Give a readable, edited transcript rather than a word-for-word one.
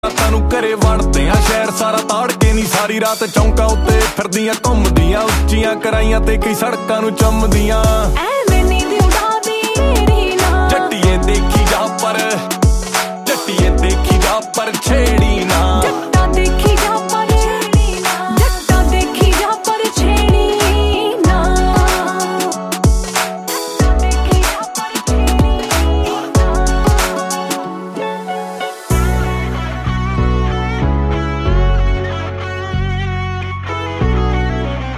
ਰਾਤਾਂ ਨੂੰ ਘਰੇ ਵੜਦੇ ਆ ਸ਼ਹਿਰ ਸਾਰਾ ਤਾੜ ਕੇ ਨੀ ਸਾਰੀ ਰਾਤ ਚੌਂਕਾਂ ਉੱਤੇ ਫਿਰਦੀਆਂ ਘੁੰਮਦੀਆਂ ਉੱਚੀਆਂ ਕਰਾਈਆਂ ਤੇ ਕਈ ਸੜਕਾਂ ਨੂੰ ਚੁੰਮਦੀਆਂ।